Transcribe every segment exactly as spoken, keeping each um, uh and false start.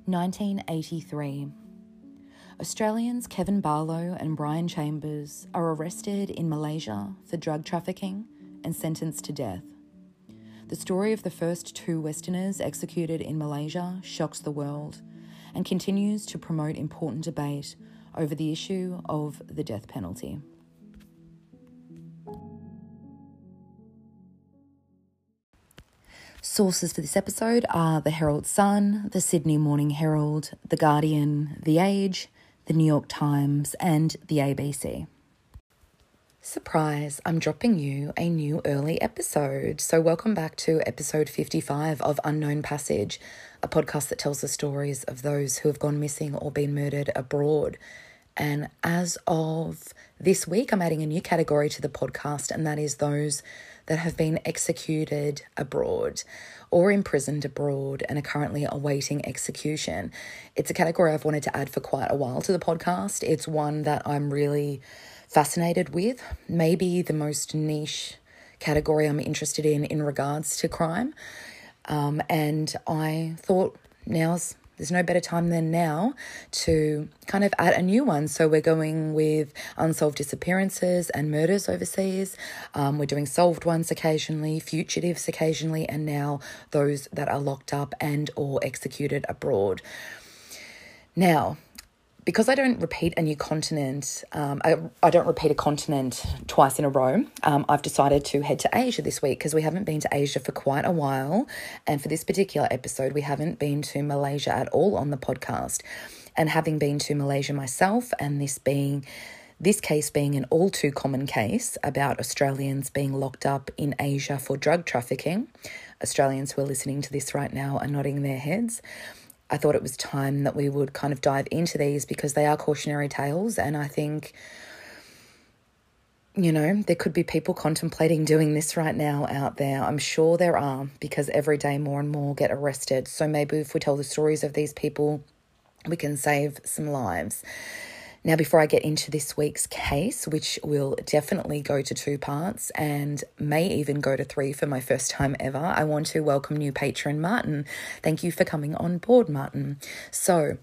nineteen eighty-three. Australians Kevin Barlow and Brian Chambers are arrested in Malaysia for drug trafficking and sentenced to death. The story of the first two Westerners executed in Malaysia shocks the world and continues to promote important debate over the issue of the death penalty. Sources for this episode are the Herald Sun, the Sydney Morning Herald, the Guardian, The Age, the New York Times, and the A B C. Surprise, I'm dropping you a new early episode. So welcome back to episode fifty-five of Unknown Passage, a podcast that tells the stories of those who have gone missing or been murdered abroad. And as of this week, I'm adding a new category to the podcast, and that is those that have been executed abroad or imprisoned abroad and are currently awaiting execution. It's a category I've wanted to add for quite a while to the podcast. It's one that I'm really fascinated with, maybe the most niche category I'm interested in in regards to crime. Um, and I thought now's There's no better time than now to kind of add a new one. So we're going with unsolved disappearances and murders overseas. Um, we're doing solved ones occasionally, fugitives occasionally, and now those that are locked up and or executed abroad. Now, because I don't repeat a new continent, um, I, I don't repeat a continent twice in a row, um, I've decided to head to Asia this week because we haven't been to Asia for quite a while. And for this particular episode, we haven't been to Malaysia at all on the podcast. And having been to Malaysia myself, and this being this case being an all too common case about Australians being locked up in Asia for drug trafficking, Australians who are listening to this right now are nodding their heads. I thought it was time that we would kind of dive into these because they are cautionary tales, and I think, you know, there could be people contemplating doing this right now out there. I'm sure there are, because every day more and more get arrested. So maybe if we tell the stories of these people, we can save some lives. Now, before I get into this week's case, which will definitely go to two parts and may even go to three for my first time ever, I want to welcome new patron Martin. Thank you for coming on board, Martin. So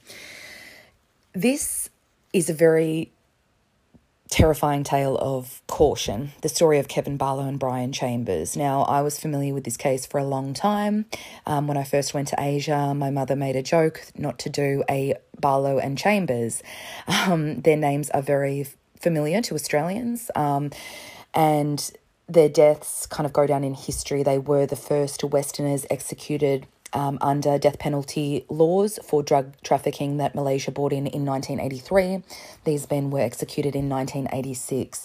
this is a very terrifying tale of caution, the story of Kevin Barlow and Brian Chambers. Now, I was familiar with this case for a long time. Um, when I first went to Asia, my mother made a joke not to do a Barlow and Chambers. Um, their names are very familiar to Australians, um, and their deaths kind of go down in history. They were the first Westerners executed Um, under death penalty laws for drug trafficking that Malaysia brought in in nineteen eighty-three. These men were executed in nineteen eighty-six.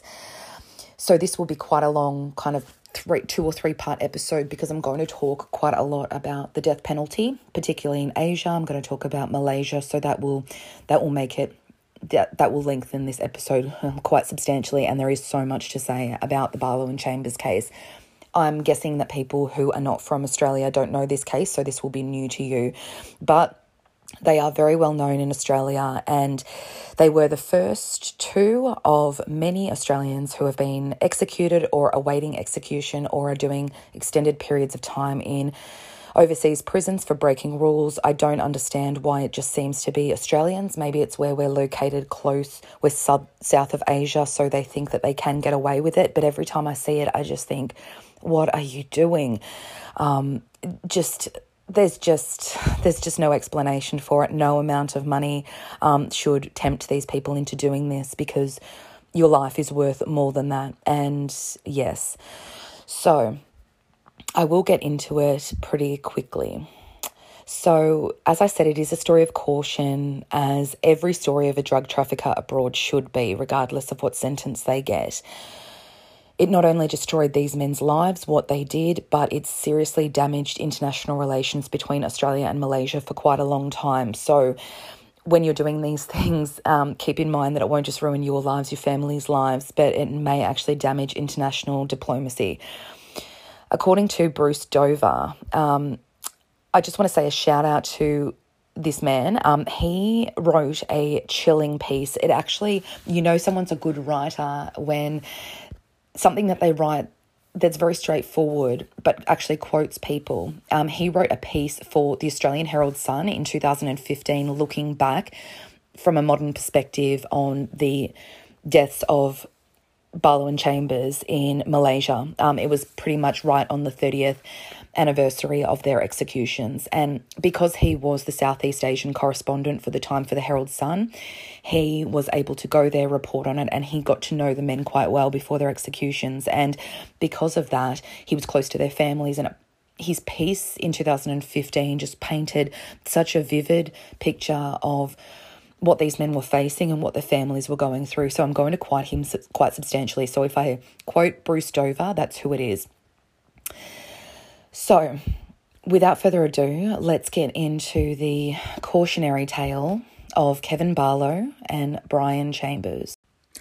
So this will be quite a long kind of three, two or three part episode because I'm going to talk quite a lot about the death penalty, particularly in Asia. I'm going to talk about Malaysia, so that will that will make it that that will lengthen this episode quite substantially. And there is so much to say about the Barlow and Chambers case. I'm guessing that people who are not from Australia don't know this case, so this will be new to you. But they are very well known in Australia, and they were the first two of many Australians who have been executed or awaiting execution or are doing extended periods of time in overseas prisons for breaking rules. I don't understand why it just seems to be Australians. Maybe it's where we're located close, we're sub, south of Asia, so they think that they can get away with it. But every time I see it, I just think, what are you doing? Um, just there's just there's just no explanation for it. No amount of money um, should tempt these people into doing this because your life is worth more than that. And yes, so I will get into it pretty quickly. So, as I said, it is a story of caution, as every story of a drug trafficker abroad should be, regardless of what sentence they get. It not only destroyed these men's lives, what they did, but it seriously damaged international relations between Australia and Malaysia for quite a long time. So when you're doing these things, um, keep in mind that it won't just ruin your lives, your family's lives, but it may actually damage international diplomacy. According to Bruce Dover, um, I just want to say a shout out to this man. Um, he wrote a chilling piece. It actually, you know, someone's a good writer when something that they write that's very straightforward, but actually quotes people. Um, he wrote a piece for the Australian Herald Sun in two thousand fifteen, looking back from a modern perspective on the deaths of Barlow and Chambers in Malaysia. Um, it was pretty much right on the thirtieth anniversary of their executions. And because he was the Southeast Asian correspondent for the time for the Herald Sun, he was able to go there, report on it, and he got to know the men quite well before their executions. And because of that, he was close to their families, and his piece in two thousand fifteen just painted such a vivid picture of what these men were facing and what their families were going through. So I'm going to quote him quite substantially. So if I quote Bruce Dover, that's who it is. So without further ado, let's get into the cautionary tale of Kevin Barlow and Brian Chambers.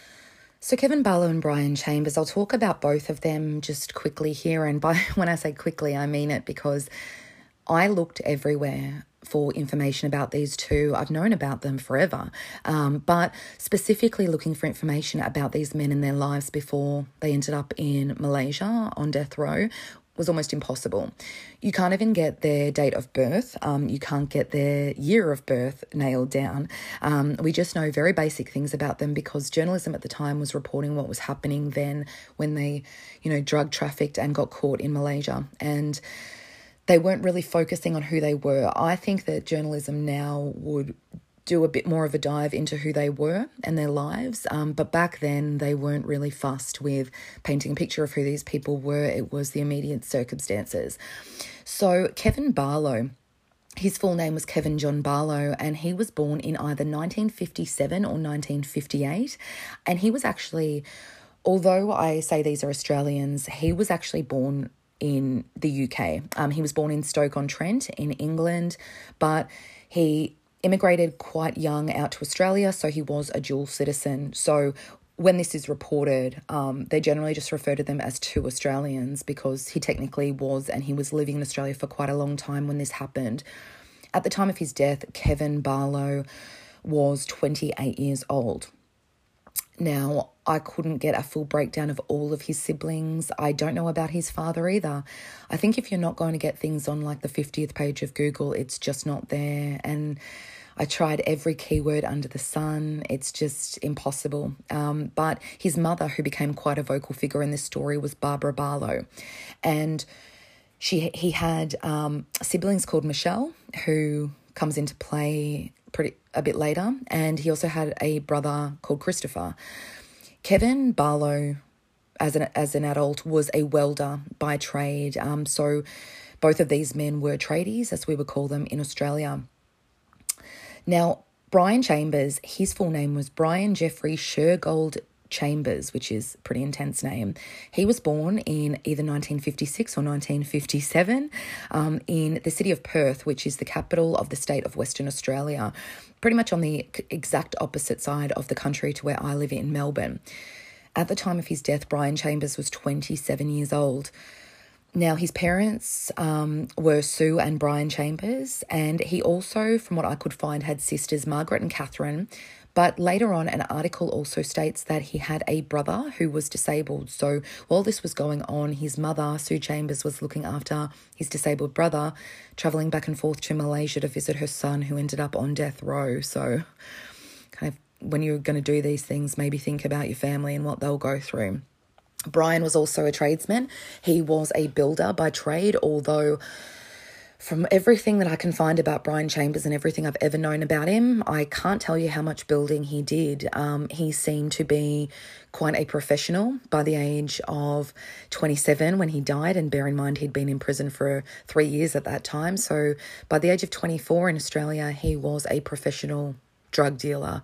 So Kevin Barlow and Brian Chambers, I'll talk about both of them just quickly here. And by when I say quickly, I mean it because I looked everywhere for information about these two. I've known about them forever, um, but specifically looking for information about these men and their lives before they ended up in Malaysia on death row was almost impossible. You can't even get their date of birth. Um, you can't get their year of birth nailed down. Um, we just know very basic things about them because journalism at the time was reporting what was happening then when they, you know, drug trafficked and got caught in Malaysia. And they weren't really focusing on who they were. I think that journalism now would do a bit more of a dive into who they were and their lives. Um, but back then, they weren't really fussed with painting a picture of who these people were. It was the immediate circumstances. So Kevin Barlow, his full name was Kevin John Barlow, and he was born in either nineteen fifty-seven or nineteen fifty-eight. And he was actually, although I say these are Australians, he was actually born in the U K. Um, he was born in Stoke-on-Trent in England, but he immigrated quite young out to Australia, so he was a dual citizen. So when this is reported, um, they generally just refer to them as two Australians because he technically was, and he was living in Australia for quite a long time when this happened. At the time of his death, Kevin Barlow was twenty-eight years old. Now, I couldn't get a full breakdown of all of his siblings. I don't know about his father either. I think if you're not going to get things on like the fiftieth page of Google, it's just not there. And I tried every keyword under the sun. It's just impossible. Um, but his mother, who became quite a vocal figure in this story, was Barbara Barlow. And she he had um, siblings called Michelle, who comes into play pretty a bit later, and he also had a brother called Christopher. Kevin Barlow, as an as an adult, was a welder by trade. Um, so both of these men were tradies, as we would call them in Australia. Now, Brian Chambers, his full name was Brian Jeffrey Shergold Chambers, which is a pretty intense name. He was born in either nineteen fifty-six or nineteen fifty-seven um, in the city of Perth, which is the capital of the state of Western Australia, pretty much on the exact opposite side of the country to where I live in Melbourne. At the time of his death, Brian Chambers was twenty-seven years old. Now, his parents um, were Sue and Brian Chambers, and he also, from what I could find, had sisters Margaret and Catherine. But later on, an article also states that he had a brother who was disabled. So while this was going on, his mother, Sue Chambers, was looking after his disabled brother, travelling back and forth to Malaysia to visit her son, who ended up on death row. So kind of when you're going to do these things, maybe think about your family and what they'll go through. Brian was also a tradesman. He was a builder by trade, although from everything that I can find about Brian Chambers and everything I've ever known about him, I can't tell you how much building he did. Um, he seemed to be quite a professional by the age of twenty-seven when he died, and bear in mind he'd been in prison for three years at that time. So by the age of twenty-four in Australia, he was a professional drug dealer.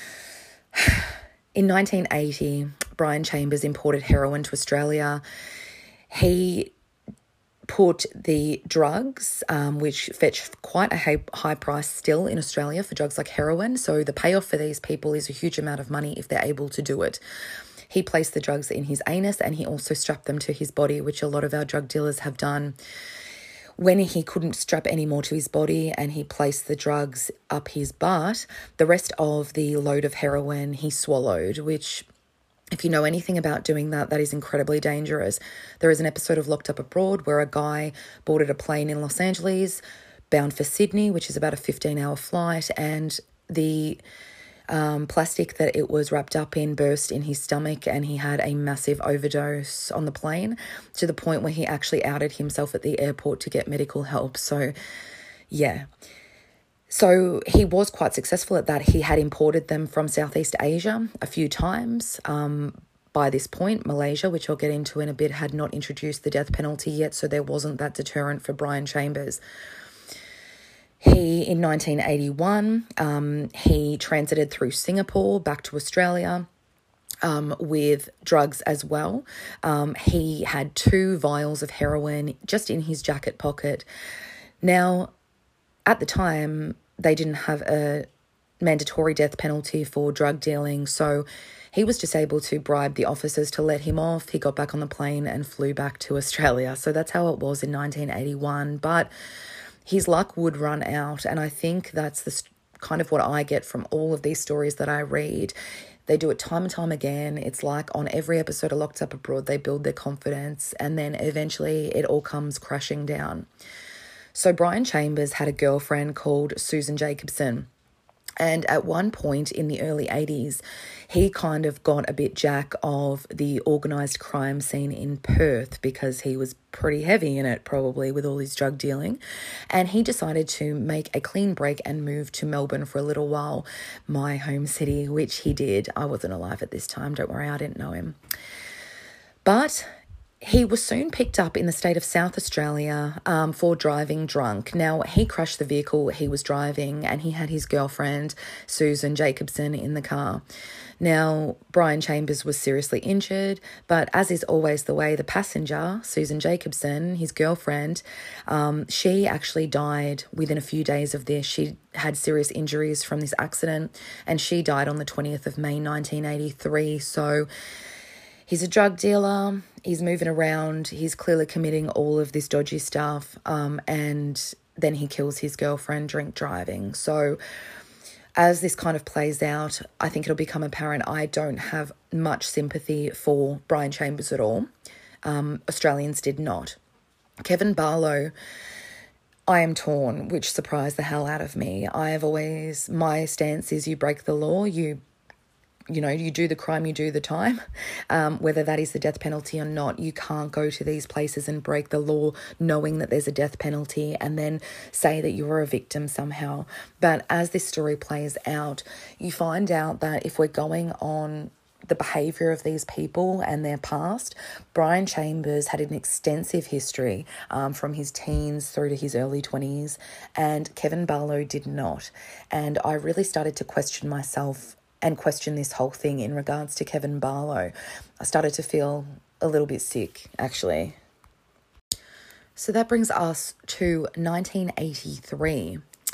In nineteen eighty, Brian Chambers imported heroin to Australia. He put the drugs, um, which fetch quite a high, high price still in Australia for drugs like heroin. So the payoff for these people is a huge amount of money if they're able to do it. He placed the drugs in his anus, and he also strapped them to his body, which a lot of our drug dealers have done. When he couldn't strap any more to his body and he placed the drugs up his butt, the rest of the load of heroin he swallowed, which If you know anything about doing that, that is incredibly dangerous. There is an episode of Locked Up Abroad where a guy boarded a plane in Los Angeles bound for Sydney, which is about a fifteen-hour flight, and the um, plastic that it was wrapped up in burst in his stomach, and he had a massive overdose on the plane to the point where he actually outed himself at the airport to get medical help. So, yeah. So he was quite successful at that. He had imported them from Southeast Asia a few times. Um, by this point, Malaysia, which I'll get into in a bit, had not introduced the death penalty yet, so there wasn't that deterrent for Brian Chambers. He, in nineteen eighty-one, um, he transited through Singapore back to Australia um, with drugs as well. Um, he had two vials of heroin just in his jacket pocket. Now, at the time, they didn't have a mandatory death penalty for drug dealing, so he was just able to bribe the officers to let him off. He got back on the plane and flew back to Australia. So that's how it was in nineteen eighty-one. But his luck would run out, and I think that's the kind of what I get from all of these stories that I read. They do it time and time again. It's like on every episode of Locked Up Abroad, they build their confidence, and then eventually it all comes crashing down. So Brian Chambers had a girlfriend called Susan Jacobson. And at one point in the early eighties, he kind of got a bit jack of the organised crime scene in Perth because he was pretty heavy in it, probably, with all his drug dealing. And he decided to make a clean break and move to Melbourne for a little while, my home city, which he did. I wasn't alive at this time. Don't worry, I didn't know him. But he was soon picked up in the state of South Australia um, for driving drunk. Now, he crashed the vehicle he was driving, and he had his girlfriend, Susan Jacobson, in the car. Now, Brian Chambers was seriously injured, but as is always the way, the passenger, Susan Jacobson, his girlfriend, um, she actually died within a few days of this. She had serious injuries from this accident, and she died on the twentieth of May, nineteen eighty-three. So he's a drug dealer, he's moving around, he's clearly committing all of this dodgy stuff, um, and then he kills his girlfriend drink driving. So as this kind of plays out, I think it'll become apparent I don't have much sympathy for Brian Chambers at all. Um, Australians did not. Kevin Barlow, I am torn, which surprised the hell out of me. I have always, my stance is you break the law, you You know, you do the crime, you do the time. Um, whether that is the death penalty or not, you can't go to these places and break the law knowing that there's a death penalty and then say that you were a victim somehow. But as this story plays out, you find out that if we're going on the behaviour of these people and their past, Brian Chambers had an extensive history um, from his teens through to his early twenties, and Kevin Barlow did not. And I really started to question myself and question this whole thing in regards to Kevin Barlow. I started to feel a little bit sick, actually. So that brings us to nineteen eighty-three.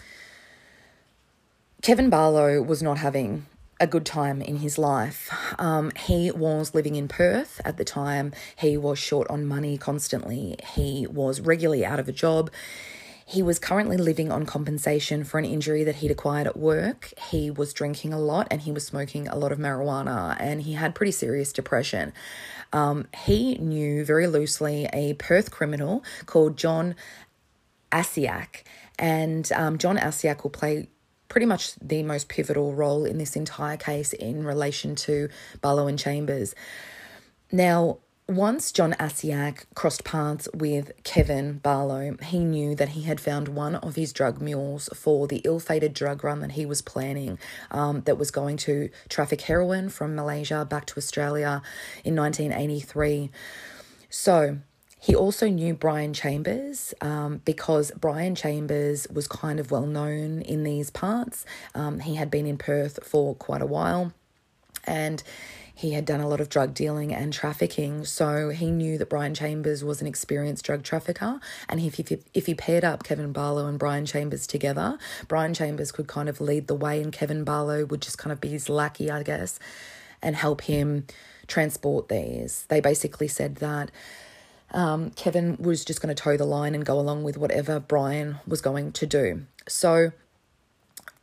Kevin Barlow was not having a good time in his life. Um, he was living in Perth at the time. He was short on money constantly. He was regularly out of a job. He was currently living on compensation for an injury that he'd acquired at work. He was drinking a lot and he was smoking a lot of marijuana, and he had pretty serious depression. Um, he knew very loosely a Perth criminal called John Asiak, and um, John Asiak will play pretty much the most pivotal role in this entire case in relation to Barlow and Chambers. Now, once John Asiak crossed paths with Kevin Barlow, he knew that he had found one of his drug mules for the ill-fated drug run that he was planning, um, that was going to traffic heroin from Malaysia back to Australia in nineteen eighty-three. So he also knew Brian Chambers um, because Brian Chambers was kind of well known in these parts. Um, he had been in Perth for quite a while, and he had done a lot of drug dealing and trafficking, so he knew that Brian Chambers was an experienced drug trafficker, and if he, if he paired up Kevin Barlow and Brian Chambers together, Brian Chambers could kind of lead the way and Kevin Barlow would just kind of be his lackey, I guess, and help him transport these. They basically said that um, Kevin was just going to toe the line and go along with whatever Brian was going to do. So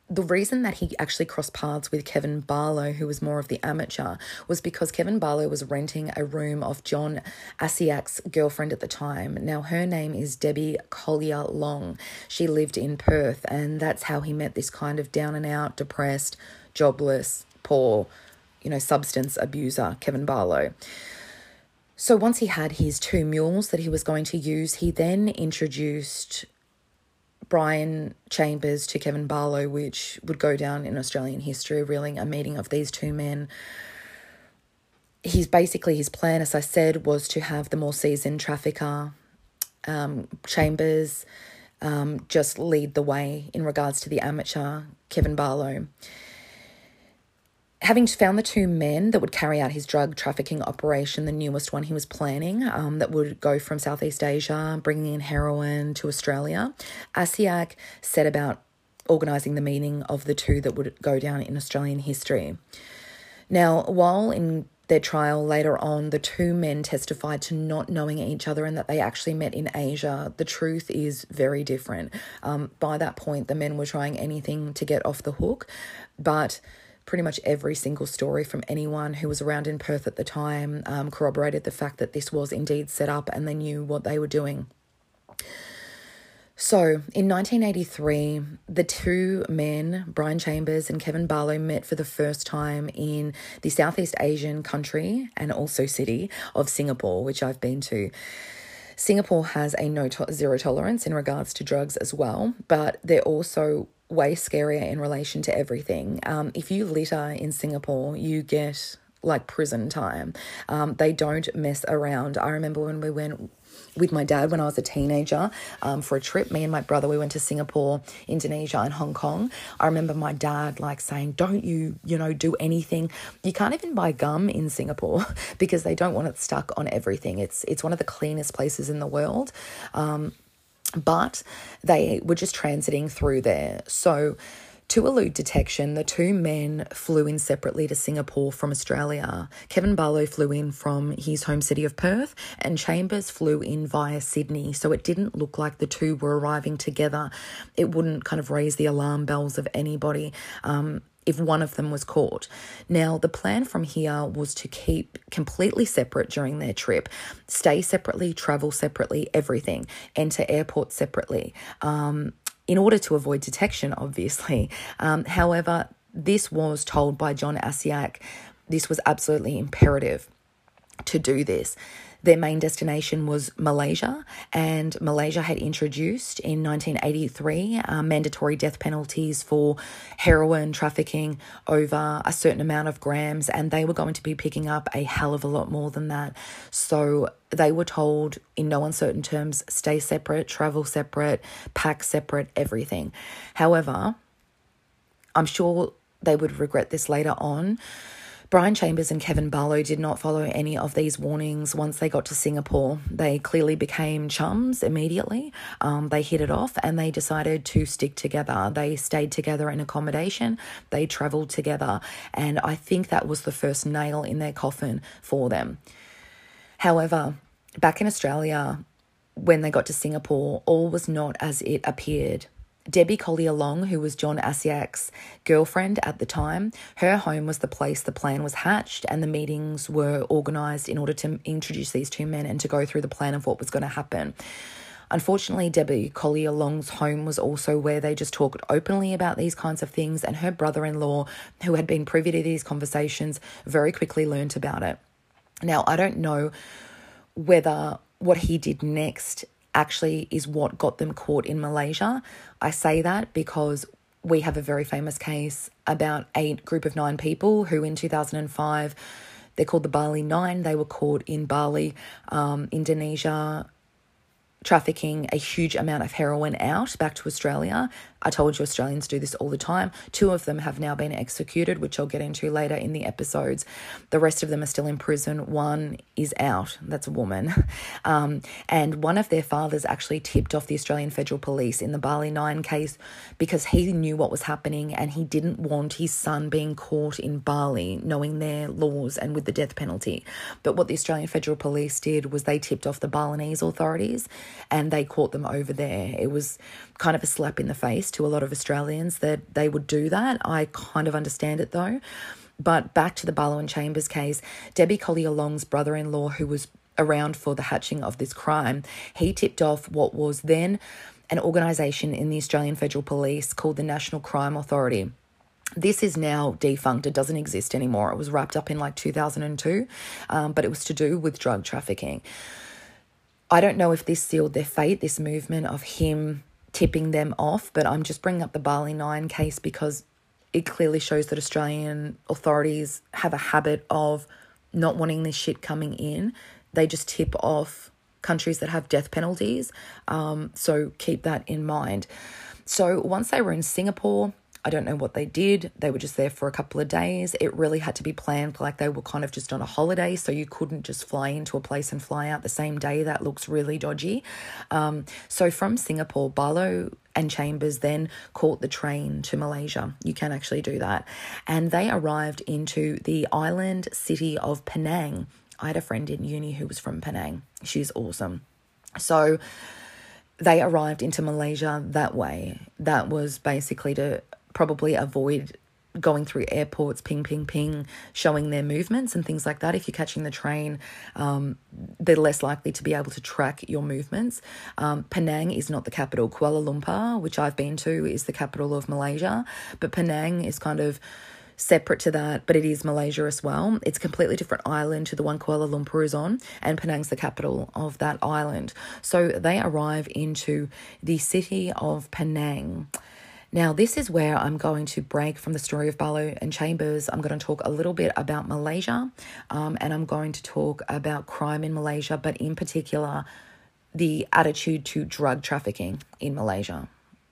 the reason that he actually crossed paths with Kevin Barlow, who was more of the amateur, was because Kevin Barlow was renting a room of John Asiak's girlfriend at the time. Now, her name is Debbie Collier Long. She lived in Perth, and that's how he met this kind of down and out, depressed, jobless, poor, you know, substance abuser, Kevin Barlow. So once he had his two mules that he was going to use, he then introduced Brian Chambers to Kevin Barlow, which would go down in Australian history, really, a meeting of these two men. He's basically, his plan, as I said, was to have the more seasoned trafficker, um, Chambers, um, just lead the way in regards to the amateur, Kevin Barlow. Having found the two men that would carry out his drug trafficking operation, the newest one he was planning, um, that would go from Southeast Asia, bringing in heroin to Australia, Asiak set about organising the meeting of the two that would go down in Australian history. Now, while in their trial later on, the two men testified to not knowing each other and that they actually met in Asia, the truth is very different. Um, by that point, the men were trying anything to get off the hook, but pretty much every single story from anyone who was around in Perth at the time um, corroborated the fact that this was indeed set up and they knew what they were doing. So in nineteen eighty-three, the two men, Brian Chambers and Kevin Barlow, met for the first time in the Southeast Asian country and also city of Singapore, which I've been to. Singapore has a no to- zero tolerance in regards to drugs as well, but they're also way scarier in relation to everything. Um, if you litter in Singapore, you get like prison time. Um, they don't mess around. I remember when we went with my dad when I was a teenager um, for a trip, me and my brother, we went to Singapore, Indonesia and Hong Kong. I remember my dad like saying, don't you, you know, do anything. You can't even buy gum in Singapore because they don't want it stuck on everything. It's, it's one of the cleanest places in the world. Um, But they were just transiting through there. So to elude detection, the two men flew in separately to Singapore from Australia. Kevin Barlow flew in from his home city of Perth and Chambers flew in via Sydney. So it didn't look like the two were arriving together. It wouldn't kind of raise the alarm bells of anybody Um if one of them was caught. Now, the plan from here was to keep completely separate during their trip, stay separately, travel separately, everything, enter airports separately, um, in order to avoid detection, obviously. Um, however, this was told by John Asiak. This was absolutely imperative to do this. Their main destination was Malaysia, and Malaysia had introduced in nineteen eighty-three uh, mandatory death penalties for heroin trafficking over a certain amount of grams, and they were going to be picking up a hell of a lot more than that. So they were told in no uncertain terms, stay separate, travel separate, pack separate, everything. However, I'm sure they would regret this later on. Brian Chambers and Kevin Barlow did not follow any of these warnings once they got to Singapore. They clearly became chums immediately. Um, they hit it off and they decided to stick together. They stayed together in accommodation. They travelled together. And I think that was the first nail in their coffin for them. However, back in Australia, when they got to Singapore, all was not as it appeared. Debbie Collier Long, who was John Asiak's girlfriend at the time, her home was the place the plan was hatched and the meetings were organised in order to introduce these two men and to go through the plan of what was going to happen. Unfortunately, Debbie Collier Long's home was also where they just talked openly about these kinds of things, and her brother-in-law, who had been privy to these conversations, very quickly learnt about it. Now, I don't know whether what he did next actually is what got them caught in Malaysia. I say that because we have a very famous case about a group of nine people who in two thousand five, they're called the Bali Nine. They were caught in Bali, um, Indonesia, trafficking a huge amount of heroin out back to Australia. I told you Australians do this all the time. Two of them have now been executed, which I'll get into later in the episodes. The rest of them are still in prison. One is out. That's a woman. Um, and one of their fathers actually tipped off the Australian Federal Police in the Bali Nine case because he knew what was happening and he didn't want his son being caught in Bali, knowing their laws and with the death penalty. But what the Australian Federal Police did was they tipped off the Balinese authorities. and they caught them over there. It was kind of a slap in the face to a lot of Australians that they would do that. I kind of understand it though. But back to the Barlow and Chambers case, Debbie Collier Long's brother-in-law, who was around for the hatching of this crime, he tipped off what was then an organisation in the Australian Federal Police called the National Crime Authority. This is now defunct. It doesn't exist anymore. It was wrapped up in like two thousand two, um, but it was to do with drug trafficking. I don't know if this sealed their fate, this movement of him tipping them off, but I'm just bringing up the Bali nine case because it clearly shows that Australian authorities have a habit of not wanting this shit coming in. They just tip off countries that have death penalties. Um, so keep that in mind. So once they were in Singapore, I don't know what they did. They were just there for a couple of days. It really had to be planned like they were kind of just on a holiday, so you couldn't just fly into a place and fly out the same day. That looks really dodgy. Um, so from Singapore, Barlow and Chambers then caught the train to Malaysia. You can actually do that. And they arrived into the island city of Penang. I had a friend in uni who was from Penang. She's awesome. So they arrived into Malaysia that way. That was basically to probably avoid going through airports, ping, ping, ping, showing their movements and things like that. If you're catching the train, um, they're less likely to be able to track your movements. Um, Penang is not the capital. Kuala Lumpur, which I've been to, is the capital of Malaysia. But Penang is kind of separate to that, but it is Malaysia as well. It's a completely different island to the one Kuala Lumpur is on, and Penang's the capital of that island. So they arrive into the city of Penang. Now, this is where I'm going to break from the story of Barlow and Chambers. I'm going to talk a little bit about Malaysia, um, and I'm going to talk about crime in Malaysia, but in particular, the attitude to drug trafficking in Malaysia.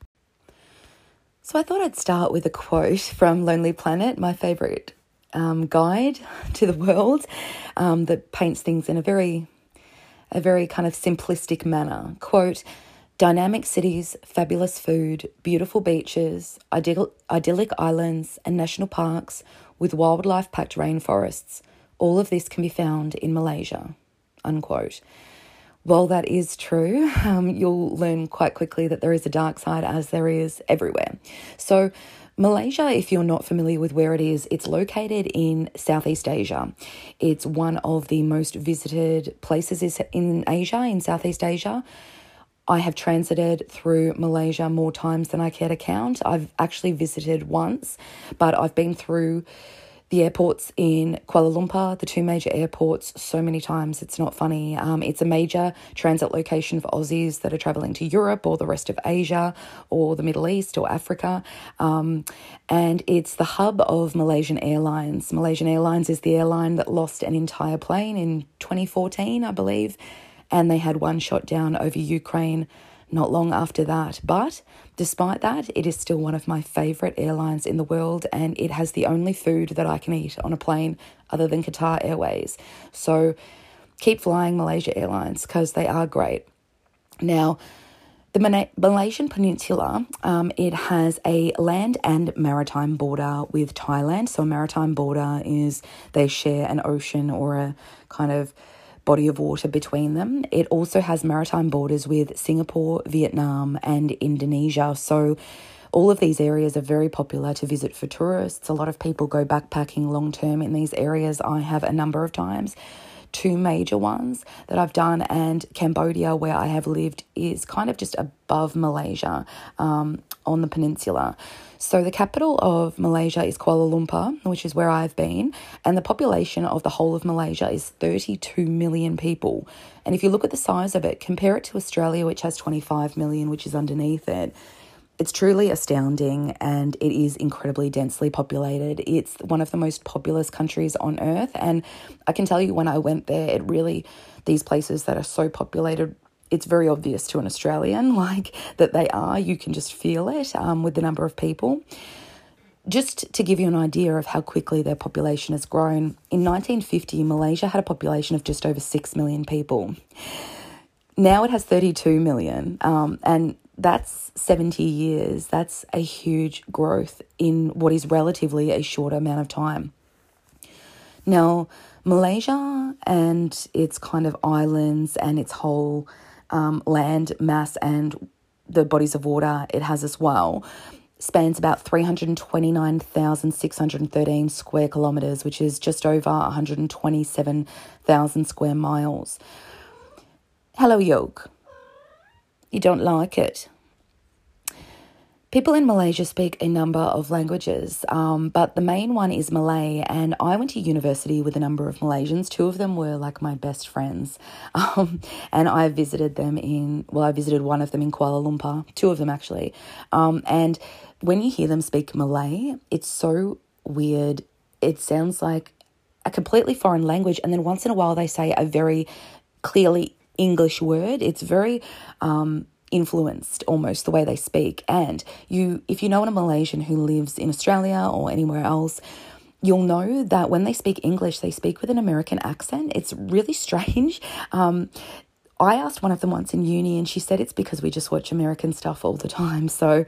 So I thought I'd start with a quote from Lonely Planet, my favourite um, guide to the world, um, that paints things in a very, a very kind of simplistic manner. Quote, "Dynamic cities, fabulous food, beautiful beaches, idyll- idyllic islands and national parks with wildlife-packed rainforests. All of this can be found in Malaysia." Unquote. While that is true, um, you'll learn quite quickly that there is a dark side, as there is everywhere. So Malaysia, if you're not familiar with where it is, it's located in Southeast Asia. It's one of the most visited places in Asia, in Southeast Asia. I have transited through Malaysia more times than I care to count. I've actually visited once, but I've been through the airports in Kuala Lumpur, the two major airports, so many times it's not funny. Um, it's a major transit location for Aussies that are travelling to Europe or the rest of Asia or the Middle East or Africa. Um, and it's the hub of Malaysian Airlines. Malaysian Airlines is the airline that lost an entire plane in twenty fourteen, I believe, and they had one shot down over Ukraine not long after that. But despite that, it is still one of my favourite airlines in the world, and it has the only food that I can eat on a plane other than Qatar Airways. So keep flying Malaysia Airlines because they are great. Now, the Malaysian Peninsula, um, it has a land and maritime border with Thailand. So a maritime border is they share an ocean or a kind of body of water between them. It also has maritime borders with Singapore, Vietnam, and Indonesia. So all of these areas are very popular to visit for tourists. A lot of people go backpacking long-term in these areas. I have a number of times. Two major ones that I've done, and Cambodia, where I have lived, is kind of just above Malaysia um, on the peninsula. So the capital of Malaysia is Kuala Lumpur, which is where I've been, and the population of the whole of Malaysia is thirty-two million people. And if you look at the size of it, compare it to Australia, which has twenty-five million, which is underneath it. It's truly astounding, and it is incredibly densely populated. It's one of the most populous countries on earth, and I can tell you when I went there, it really, these places that are so populated, it's very obvious to an Australian, like, that they are. You can just feel it um, with the number of people. Just to give you an idea of how quickly their population has grown, in nineteen fifty, Malaysia had a population of just over six million people. Now it has thirty-two million, um, and that's seventy years. That's a huge growth in what is relatively a short amount of time. Now, Malaysia and its kind of islands and its whole um, land mass and the bodies of water it has as well spans about three hundred twenty-nine thousand six hundred thirteen square kilometres, which is just over one hundred twenty-seven thousand square miles. Hello, Yog. You don't like it? People in Malaysia speak a number of languages, um, but the main one is Malay, and I went to university with a number of Malaysians. Two of them were like my best friends, um, and I visited them in, well, I visited one of them in Kuala Lumpur, two of them actually, um, and when you hear them speak Malay, it's so weird. It sounds like a completely foreign language, and then once in a while they say a very clearly English word. It's very um, influenced almost the way they speak. And you, if you know a Malaysian who lives in Australia or anywhere else, you'll know that when they speak English, they speak with an American accent. It's really strange. Um, I asked one of them once in uni, and she said it's because we just watch American stuff all the time. So,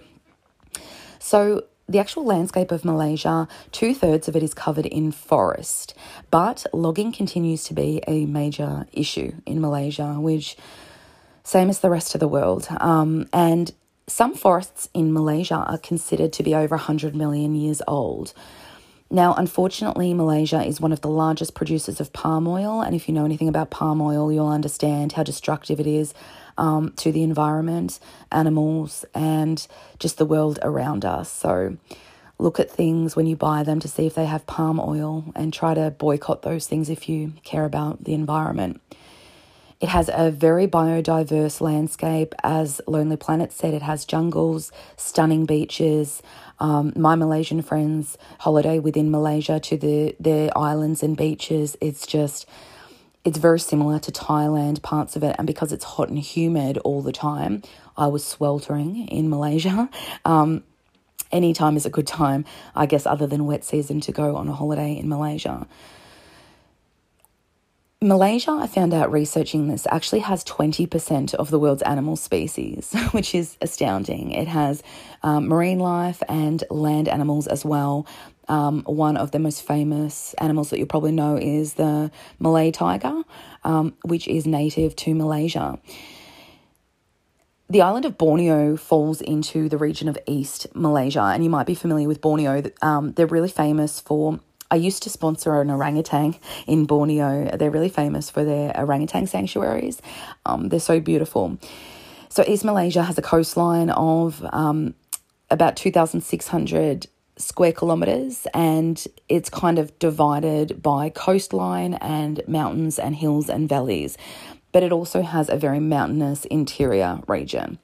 so the actual landscape of Malaysia, two-thirds of it is covered in forest, but logging continues to be a major issue in Malaysia, which same as the rest of the world. Um, and some forests in Malaysia are considered to be over one hundred million years old. Now, unfortunately, Malaysia is one of the largest producers of palm oil, and if you know anything about palm oil, you'll understand how destructive it is um, to the environment, animals, and just the world around us. So look at things when you buy them to see if they have palm oil, and try to boycott those things if you care about the environment. It has a very biodiverse landscape. As Lonely Planet said, it has jungles, stunning beaches. Um, my Malaysian friends holiday within Malaysia to the their islands and beaches. It's just, it's very similar to Thailand, parts of it. And because it's hot and humid all the time, I was sweltering in Malaysia. Um, any time is a good time, I guess, other than wet season, to go on a holiday in Malaysia. Malaysia, I found out researching this, actually has twenty percent of the world's animal species, which is astounding. It has um, marine life and land animals as well. Um, one of the most famous animals that you'll probably know is the Malay tiger, um, which is native to Malaysia. The island of Borneo falls into the region of East Malaysia, and you might be familiar with Borneo. Um, they're really famous for... I used to sponsor an orangutan in Borneo. They're really famous for their orangutan sanctuaries. Um, they're so beautiful. So East Malaysia has a coastline of um, about two thousand six hundred square kilometres, and it's kind of divided by coastline and mountains and hills and valleys. But it also has a very mountainous interior region.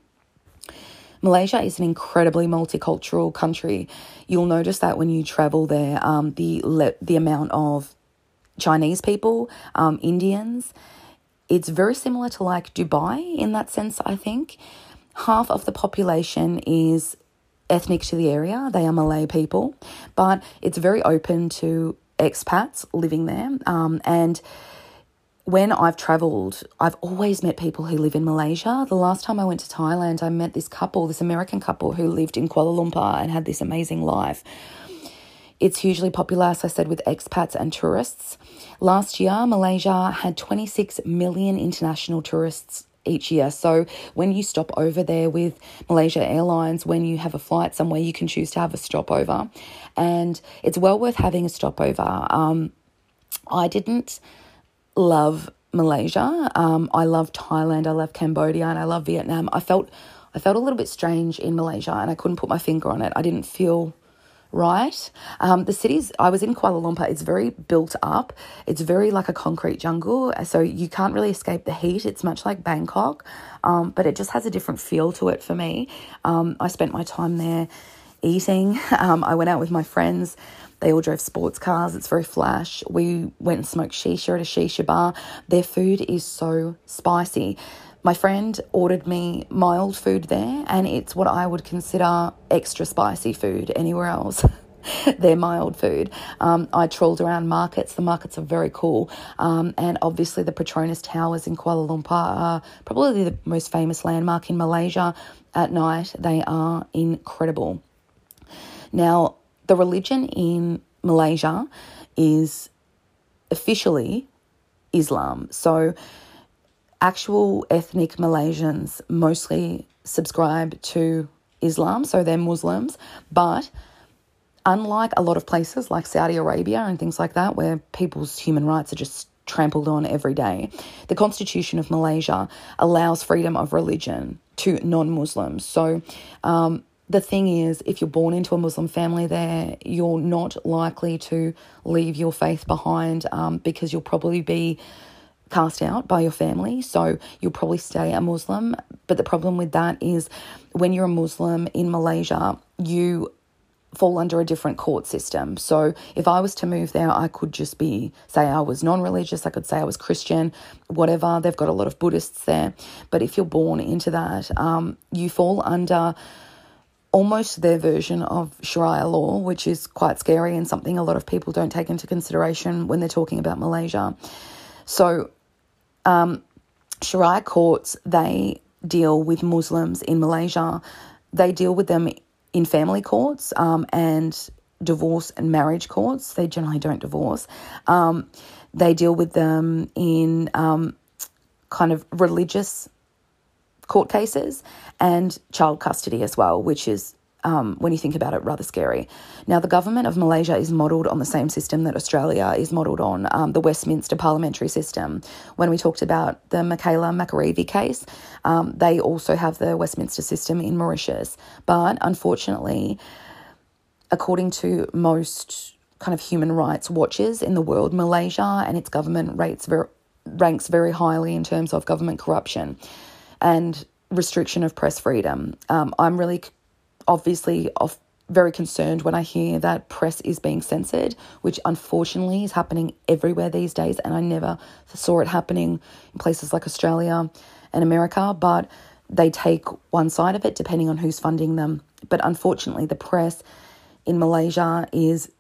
Malaysia is an incredibly multicultural country. You'll notice that when you travel there, um, the le- the amount of Chinese people, um, Indians, it's very similar to like Dubai in that sense, I think. Half of the population is ethnic to the area. They are Malay people, but it's very open to expats living there. Um, and when I've travelled, I've always met people who live in Malaysia. The last time I went to Thailand, I met this couple, this American couple who lived in Kuala Lumpur and had this amazing life. It's hugely popular, as I said, with expats and tourists. Last year, Malaysia had twenty-six million international tourists each year. So when you stop over there with Malaysia Airlines, when you have a flight somewhere, you can choose to have a stopover. And it's well worth having a stopover. Um, I didn't... love Malaysia. Um, I love Thailand. I love Cambodia, and I love Vietnam. I felt, I felt a little bit strange in Malaysia, and I couldn't put my finger on it. I didn't feel right. Um, the cities, I was in Kuala Lumpur. It's very built up. It's very like a concrete jungle, so you can't really escape the heat. It's much like Bangkok, um, but it just has a different feel to it for me. Um, I spent my time there eating. Um, I went out with my friends. They all drove sports cars. It's very flash. We went and smoked shisha at a shisha bar. Their food is so spicy. My friend ordered me mild food there, and it's what I would consider extra spicy food anywhere else. Their mild food. Um, I trawled around markets. The markets are very cool. Um, and obviously the Petronas Towers in Kuala Lumpur are probably the most famous landmark in Malaysia. At night, they are incredible. Now, the religion in Malaysia is officially Islam. So actual ethnic Malaysians mostly subscribe to Islam, so they're Muslims, but unlike a lot of places like Saudi Arabia and things like that, where people's human rights are just trampled on every day, the Constitution of Malaysia allows freedom of religion to non-Muslims. So um, the thing is, if you're born into a Muslim family there, you're not likely to leave your faith behind um, because you'll probably be cast out by your family, so you'll probably stay a Muslim. But the problem with that is when you're a Muslim in Malaysia, you fall under a different court system. So if I was to move there, I could just be, say I was non-religious, I could say I was Christian, whatever. They've got a lot of Buddhists there. But if you're born into that, um, you fall under almost their version of Sharia law, which is quite scary and something a lot of people don't take into consideration when they're talking about Malaysia. So um, Sharia courts, they deal with Muslims in Malaysia. They deal with them in family courts um, and divorce and marriage courts. They generally don't divorce. Um, they deal with them in um, kind of religious court cases and child custody as well, which is, um, when you think about it, rather scary. Now, the government of Malaysia is modelled on the same system that Australia is modelled on, um, the Westminster parliamentary system. When we talked about the Michaela Makarevi case, um, they also have the Westminster system in Mauritius. But unfortunately, according to most kind of human rights watchers in the world, Malaysia and its government rates very, ranks very highly in terms of government corruption and restriction of press freedom. Um, I'm really obviously off, very concerned when I hear that press is being censored, which unfortunately is happening everywhere these days, and I never saw it happening in places like Australia and America, but they take one side of it depending on who's funding them. But unfortunately, the press in Malaysia is,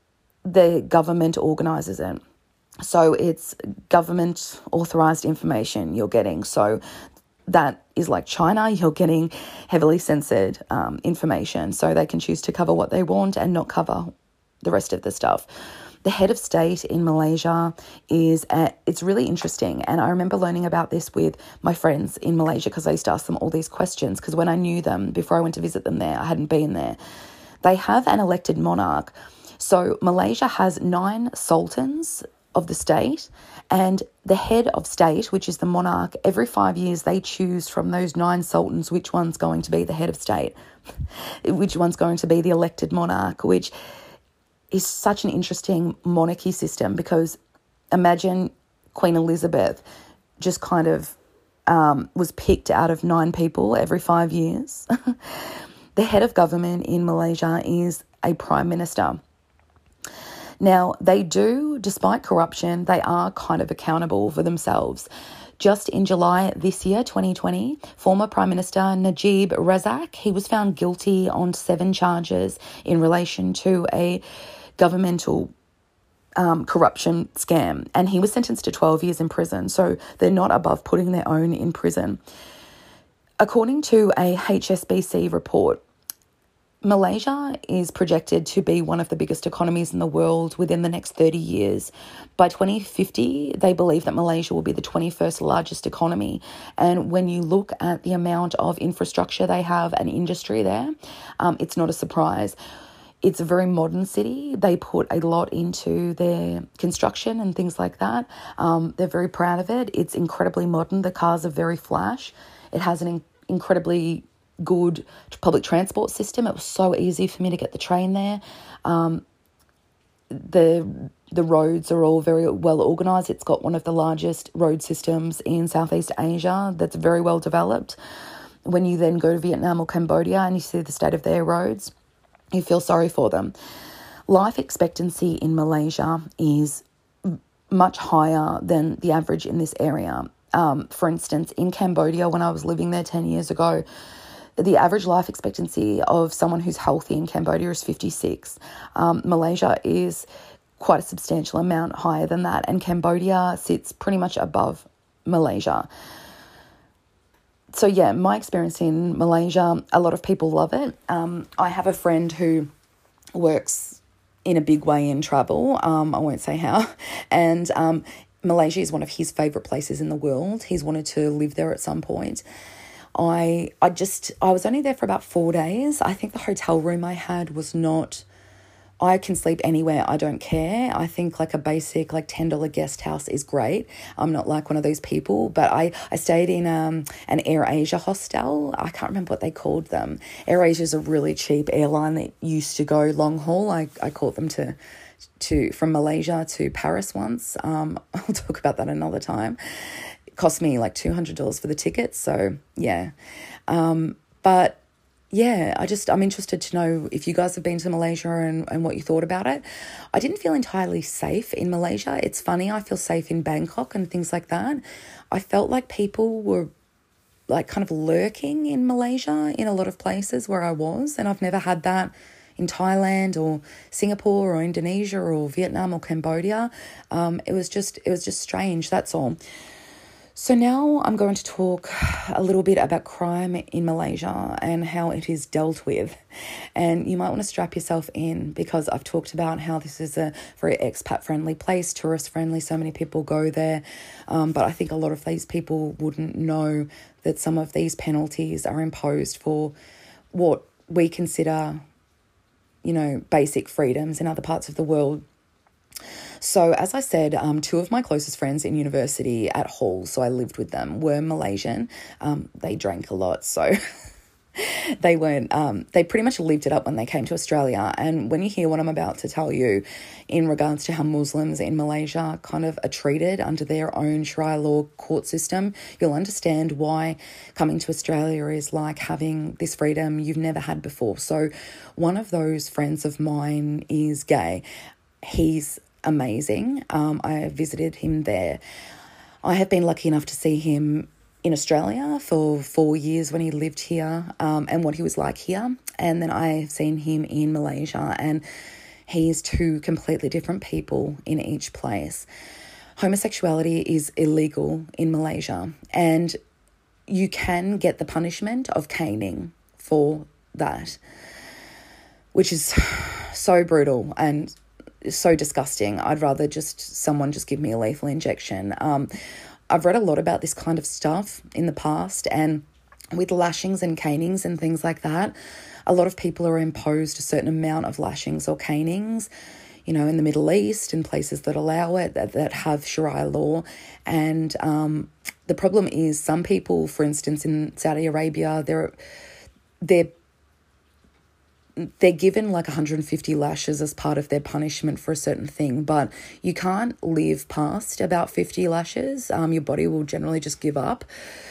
the government organises it. So it's government authorised information you're getting. So that is like China, you're getting heavily censored um, information. So they can choose to cover what they want and not cover the rest of the stuff. The head of state in Malaysia is, uh, it's really interesting. And I remember learning about this with my friends in Malaysia because I used to ask them all these questions, because when I knew them, before I went to visit them there, I hadn't been there. They have an elected monarch. So Malaysia has nine sultans of the state, and the head of state, which is the monarch, every five years they choose from those nine sultans which one's going to be the head of state, which one's going to be the elected monarch, which is such an interesting monarchy system, because imagine Queen Elizabeth just kind of um, was picked out of nine people every five years. The head of government in Malaysia is a prime minister. Now, they do, despite corruption, they are kind of accountable for themselves. Just in July this year, twenty twenty, former Prime Minister Najib Razak, he was found guilty on seven charges in relation to a governmental um, corruption scam, and he was sentenced to twelve years in prison, so they're not above putting their own in prison. According to a H S B C report, Malaysia is projected to be one of the biggest economies in the world within the next thirty years. By twenty fifty, they believe that Malaysia will be the twenty-first largest economy. And when you look at the amount of infrastructure they have and industry there, um, it's not a surprise. It's a very modern city. They put a lot into their construction and things like that. Um, they're very proud of it. It's incredibly modern. The cars are very flash. It has an in- incredibly good public transport system. It was so easy for me to get the train there. Um, the the roads are all very well organised. It's got one of the largest road systems in Southeast Asia that's very well developed. When you then go to Vietnam or Cambodia and you see the state of their roads, you feel sorry for them. Life expectancy in Malaysia is much higher than the average in this area. Um, for instance, in Cambodia, when I was living there ten years ago, the average life expectancy of someone who's healthy in Cambodia is fifty-six. Um, Malaysia is quite a substantial amount higher than that, and Cambodia sits pretty much above Malaysia. So yeah, my experience in Malaysia, a lot of people love it. Um, I have a friend who works in a big way in travel. Um, I won't say how. And um, Malaysia is one of his favourite places in the world. He's wanted to live there at some point. I I just, I was only there for about four days. I think the hotel room I had was not, I can sleep anywhere. I don't care. I think like a basic like ten dollars guest house is great. I'm not like one of those people, but I, I stayed in um an AirAsia hostel. I can't remember what they called them. AirAsia is a really cheap airline that used to go long haul. I, I caught them to, to from Malaysia to Paris once. Um, I'll talk about that another time. It cost me like two hundred dollars for the tickets. So yeah. Um, but yeah, I just, I'm interested to know if you guys have been to Malaysia and, and what you thought about it. I didn't feel entirely safe in Malaysia. It's funny, I feel safe in Bangkok and things like that. I felt like people were like kind of lurking in Malaysia in a lot of places where I was, and I've never had that in Thailand or Singapore or Indonesia or Vietnam or Cambodia. Um, it was just, it was just strange, that's all. So now I'm going to talk a little bit about crime in Malaysia and how it is dealt with. And you might want to strap yourself in, because I've talked about how this is a very expat-friendly place, tourist-friendly, so many people go there. Um, but I think a lot of these people wouldn't know that some of these penalties are imposed for what we consider, you know, basic freedoms in other parts of the world. So as I said, um, two of my closest friends in university at Hall, so I lived with them, were Malaysian. Um, they drank a lot, so they weren't, um, they pretty much lived it up when they came to Australia. And when you hear what I'm about to tell you in regards to how Muslims in Malaysia kind of are treated under their own Sharia law court system, you'll understand why coming to Australia is like having this freedom you've never had before. So one of those friends of mine is gay. He's amazing. Um, I visited him there. I have been lucky enough to see him in Australia for four years when he lived here, um, and what he was like here. And then I've seen him in Malaysia, and he's two completely different people in each place. Homosexuality is illegal in Malaysia, and you can get the punishment of caning for that, which is so brutal and so disgusting. I'd rather just someone just give me a lethal injection. Um, I've read a lot about this kind of stuff in the past, and with lashings and canings and things like that, a lot of people are imposed a certain amount of lashings or canings, you know, in the Middle East and places that allow it, that, that have Sharia law. And um, the problem is some people, for instance, in Saudi Arabia, they're they're they're given like one hundred fifty lashes as part of their punishment for a certain thing, but you can't live past about fifty lashes. Um, your body will generally just give up.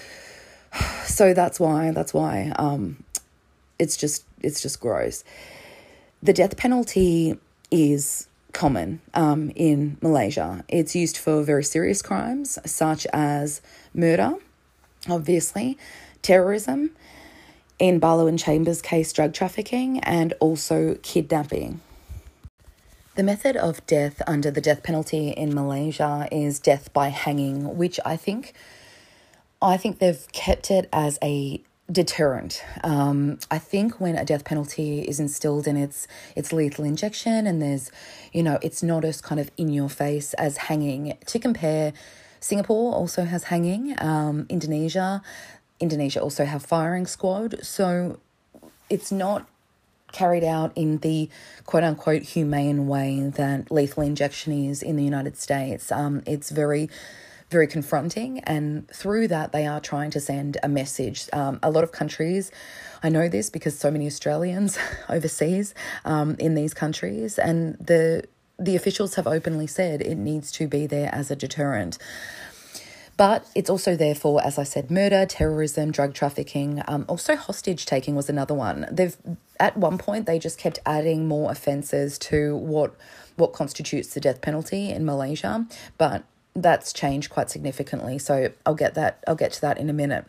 So that's why, that's why um, it's just, it's just gross. The death penalty is common um, in Malaysia. It's used for very serious crimes such as murder, obviously, terrorism, in Barlow and Chambers' case, drug trafficking, and also kidnapping. The method of death under the death penalty in Malaysia is death by hanging, which I think, I think they've kept it as a deterrent. Um, I think when a death penalty is instilled and it's it's lethal injection, and there's, you know, it's not as kind of in your face as hanging. To compare, Singapore also has hanging. Um, Indonesia. Indonesia also have firing squad, so it's not carried out in the quote-unquote humane way that lethal injection is in the United States. Um, it's very, very confronting, and through that they are trying to send a message. Um, a lot of countries, I know this because so many Australians overseas um, in these countries, and the the officials have openly said it needs to be there as a deterrent. But it's also there for, as I said, murder, terrorism, drug trafficking. Um, also hostage taking was another one. They've at one point they just kept adding more offences to what what constitutes the death penalty in Malaysia, but that's changed quite significantly. So I'll get that. I'll get to that in a minute.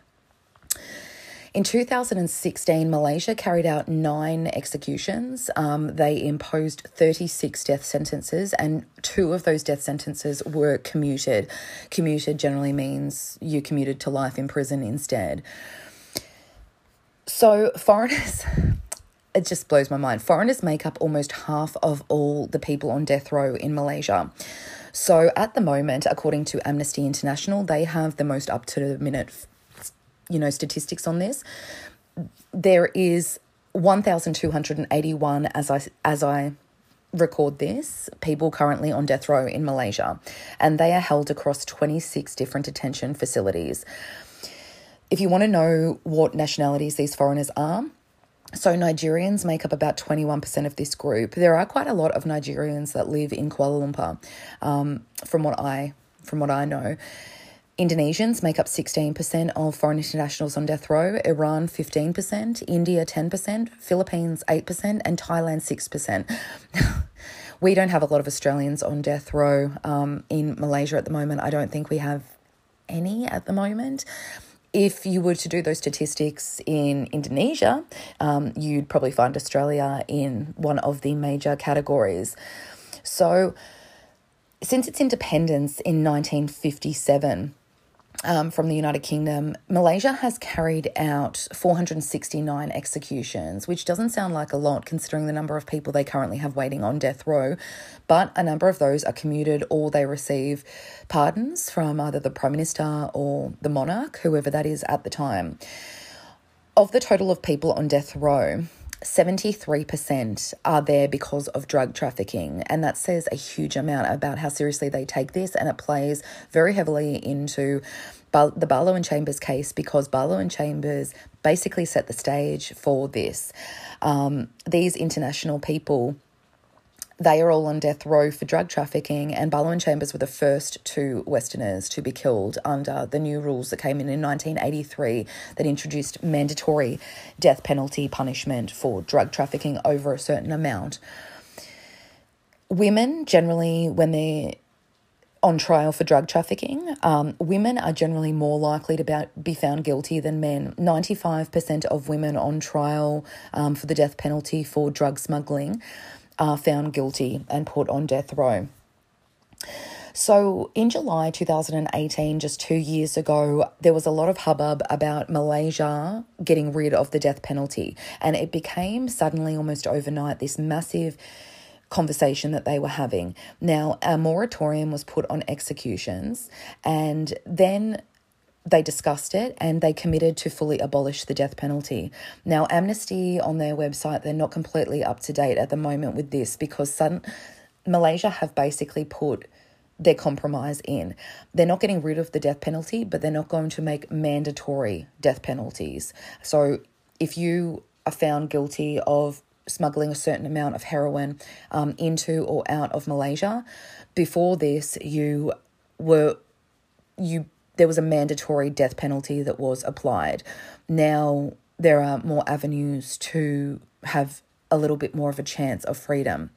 In two thousand sixteen, Malaysia carried out nine executions. Um, they imposed thirty-six death sentences, and two of those death sentences were commuted. Commuted generally means you commuted to life in prison instead. So foreigners, it just blows my mind. Foreigners make up almost half of all the people on death row in Malaysia. So at the moment, according to Amnesty International, they have the most up-to-the-minute, you know, statistics on this. There is one thousand two hundred eighty-one, as I as I record this, people currently on death row in Malaysia, and they are held across twenty-six different detention facilities. If you want to know what nationalities these foreigners are, so Nigerians make up about twenty-one percent of this group. There are quite a lot of Nigerians that live in Kuala Lumpur, um, from what I from what I know. Indonesians make up sixteen percent of foreign internationals on death row, Iran fifteen percent, India ten percent, Philippines eight percent, and Thailand six percent. We don't have a lot of Australians on death row um, in Malaysia at the moment. I don't think we have any at the moment. If you were to do those statistics in Indonesia, um, you'd probably find Australia in one of the major categories. So since its independence in nineteen fifty-seven, Um, from the United Kingdom, Malaysia has carried out four hundred sixty-nine executions, which doesn't sound like a lot considering the number of people they currently have waiting on death row, but a number of those are commuted or they receive pardons from either the Prime Minister or the monarch, whoever that is at the time. Of the total of people on death row, seventy-three percent are there because of drug trafficking, and that says a huge amount about how seriously they take this, and it plays very heavily into Bar- the Barlow and Chambers case, because Barlow and Chambers basically set the stage for this. Um, these international people, they are all on death row for drug trafficking, and Barlow and Chambers were the first two Westerners to be killed under the new rules that came in in nineteen eighty-three that introduced mandatory death penalty punishment for drug trafficking over a certain amount. Women, generally, when they're on trial for drug trafficking, um, women are generally more likely to be found guilty than men. ninety-five percent of women on trial um, for the death penalty for drug smuggling are found guilty and put on death row. So in July two thousand eighteen, just two years ago, there was a lot of hubbub about Malaysia getting rid of the death penalty, and it became suddenly, almost overnight, this massive conversation that they were having. Now, a moratorium was put on executions, and then they discussed it and they committed to fully abolish the death penalty. Now, Amnesty on their website, they're not completely up to date at the moment with this, because sudden, Malaysia have basically put their compromise in. They're not getting rid of the death penalty, but they're not going to make mandatory death penalties. So if you are found guilty of smuggling a certain amount of heroin um, into or out of Malaysia, before this, you were, you there was a mandatory death penalty that was applied. Now there are more avenues to have a little bit more of a chance of freedom.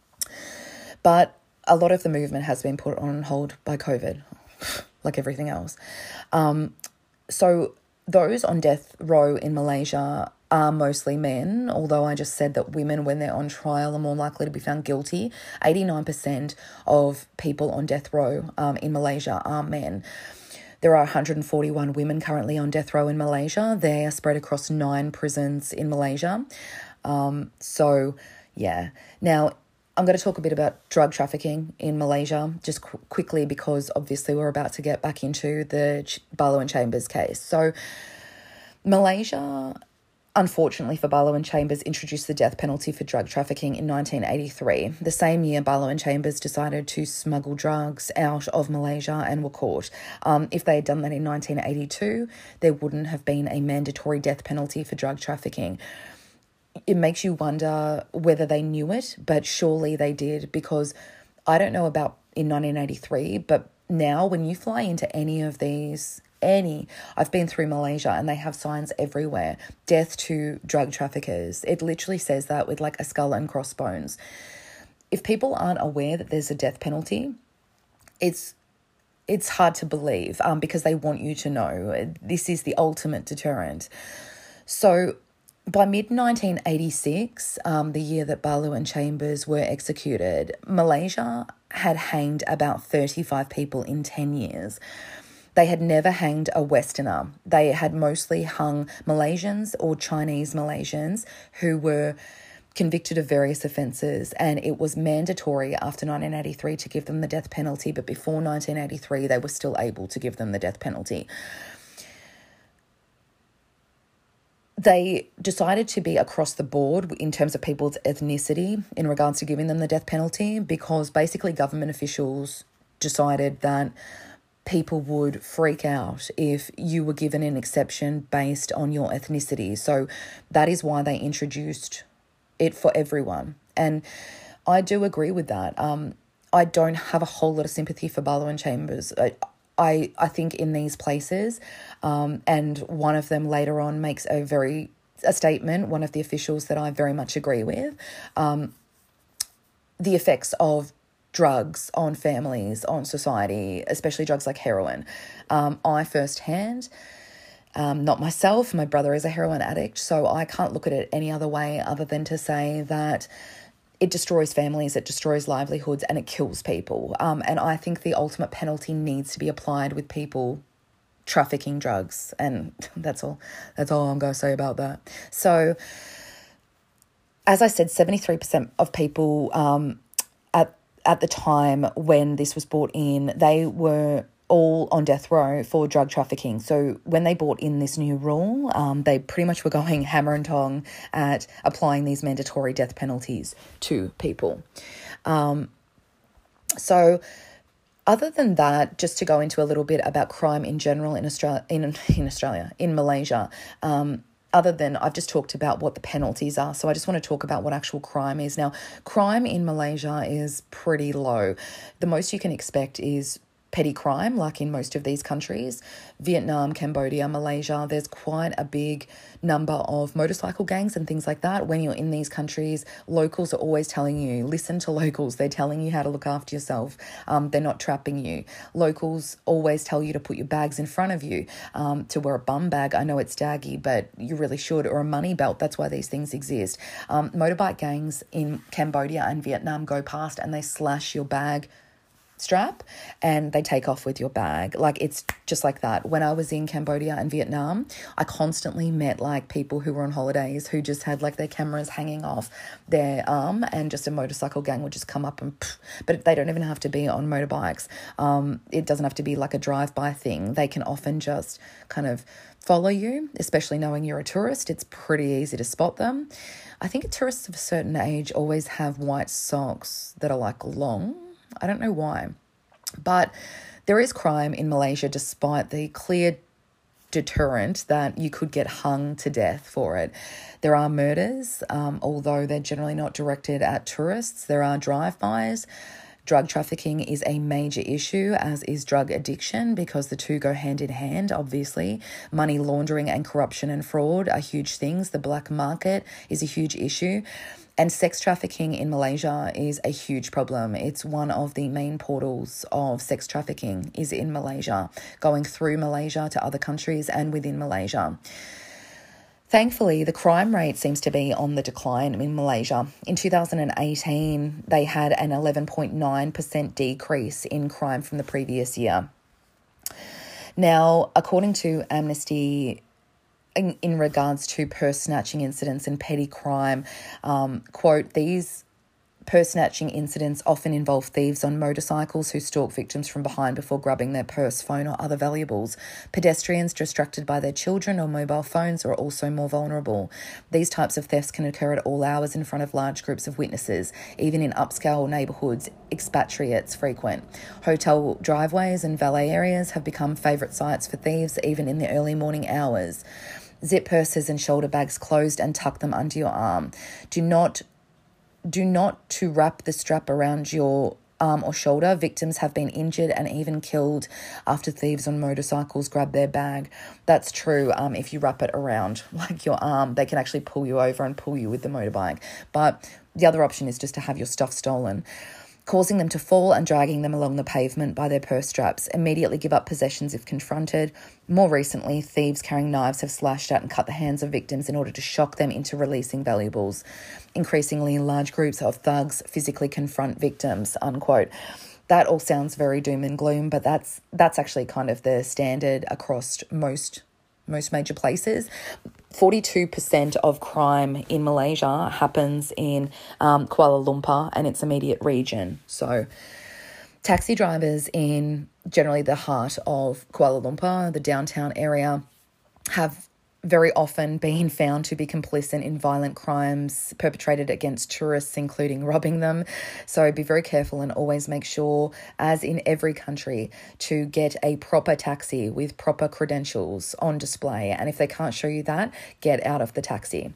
But a lot of the movement has been put on hold by COVID, like everything else. Um, so those on death row in Malaysia are mostly men, although I just said that women, when they're on trial, are more likely to be found guilty. eighty-nine percent of people on death row um, in Malaysia are men. There are one hundred forty-one women currently on death row in Malaysia. They are spread across nine prisons in Malaysia. Um, so, yeah. Now, I'm going to talk a bit about drug trafficking in Malaysia just qu- quickly, because obviously we're about to get back into the Ch- Barlow and Chambers case. So, Malaysia, unfortunately for Barlow and Chambers, introduced the death penalty for drug trafficking in nineteen eighty-three. The same year, Barlow and Chambers decided to smuggle drugs out of Malaysia and were caught. Um, if they had done that in nineteen eighty-two, there wouldn't have been a mandatory death penalty for drug trafficking. It makes you wonder whether they knew it, but surely they did, because I don't know about in nineteen eighty-three, but now when you fly into any of these Any, I've been through Malaysia and they have signs everywhere. Death to drug traffickers. It literally says that with like a skull and crossbones. If people aren't aware that there's a death penalty, it's it's hard to believe um, because they want you to know. This is the ultimate deterrent. So by mid nineteen eighty-six, um, the year that Barlow and Chambers were executed, Malaysia had hanged about thirty-five people in ten years. They had never hanged a Westerner. They had mostly hung Malaysians or Chinese Malaysians who were convicted of various offences, and it was mandatory after nineteen eighty-three to give them the death penalty, but before nineteen eighty-three they were still able to give them the death penalty. They decided to be across the board in terms of people's ethnicity in regards to giving them the death penalty, because basically government officials decided that people would freak out if you were given an exception based on your ethnicity. So that is why they introduced it for everyone. And I do agree with that. Um, I don't have a whole lot of sympathy for Barlow Chambers. I, I, I think in these places, um, and one of them later on makes a very a statement, one of the officials that I very much agree with, um, the effects of drugs on families, on society, especially drugs like heroin. Um, I firsthand, um, not myself, my brother is a heroin addict, so I can't look at it any other way other than to say that it destroys families, it destroys livelihoods, and it kills people. Um, and I think the ultimate penalty needs to be applied with people trafficking drugs. And that's all, that's all I'm going to say about that. So, as I said, seventy-three percent of people um, at at the time when this was brought in, they were all on death row for drug trafficking. So when they brought in this new rule, um, they pretty much were going hammer and tong at applying these mandatory death penalties to people. Um, so other than that, just to go into a little bit about crime in general in Australia, in, in Australia, in Malaysia, um, other than I've just talked about what the penalties are. So I just want to talk about what actual crime is. Now, crime in Malaysia is pretty low. The most you can expect is petty crime, like in most of these countries. Vietnam, Cambodia, Malaysia, there's quite a big number of motorcycle gangs and things like that. When you're in these countries, locals are always telling you, listen to locals. They're telling you how to look after yourself. Um, they're not trapping you. Locals always tell you to put your bags in front of you, um, to wear a bum bag. I know it's daggy, but you really should, or a money belt. That's why these things exist. Um, motorbike gangs in Cambodia and Vietnam go past and they slash your bag strap and they take off with your bag. Like, it's just like that. When I was in Cambodia and Vietnam, I constantly met like people who were on holidays who just had like their cameras hanging off their arm, and just a motorcycle gang would just come up and pff, but they don't even have to be on motorbikes. Um, it doesn't have to be like a drive-by thing. They can often just kind of follow you, especially knowing you're a tourist. It's pretty easy to spot them. I think tourists of a certain age always have white socks that are like long. I don't know why, but there is crime in Malaysia despite the clear deterrent that you could get hung to death for it. There are murders, um, although they're generally not directed at tourists. There are drive-bys. Drug trafficking is a major issue, as is drug addiction, because the two go hand in hand, obviously. Money laundering and corruption and fraud are huge things. The black market is a huge issue. And sex trafficking in Malaysia is a huge problem. It's one of the main portals of sex trafficking is in Malaysia, going through Malaysia to other countries and within Malaysia. Thankfully, the crime rate seems to be on the decline in Malaysia. In two thousand eighteen, they had an eleven point nine percent decrease in crime from the previous year. Now, according to Amnesty, In, in regards to purse snatching incidents and petty crime, um, quote, these purse snatching incidents often involve thieves on motorcycles who stalk victims from behind before grabbing their purse, phone or other valuables. Pedestrians distracted by their children or mobile phones are also more vulnerable. These types of thefts can occur at all hours in front of large groups of witnesses. Even in upscale neighbourhoods, expatriates frequent. Hotel driveways and valet areas have become favourite sites for thieves, even in the early morning hours. Zip purses and shoulder bags closed and tuck them under your arm. Do not, do not to wrap the strap around your arm or shoulder. Victims have been injured and even killed after thieves on motorcycles grab their bag. That's true. Um, if you wrap it around like your arm, they can actually pull you over and pull you with the motorbike. But the other option is just to have your stuff stolen, causing them to fall and dragging them along the pavement by their purse straps. Immediately give up possessions if confronted. More recently, thieves carrying knives have slashed out and cut the hands of victims in order to shock them into releasing valuables. Increasingly, large groups of thugs physically confront victims, unquote. That all sounds very doom and gloom, but that's that's actually kind of the standard across most most major places. forty-two percent of crime in Malaysia happens in um, Kuala Lumpur and its immediate region. So taxi drivers in generally the heart of Kuala Lumpur, the downtown area, have very often been found to be complicit in violent crimes perpetrated against tourists, including robbing them. So be very careful and always make sure, as in every country, to get a proper taxi with proper credentials on display. And if they can't show you that, get out of the taxi.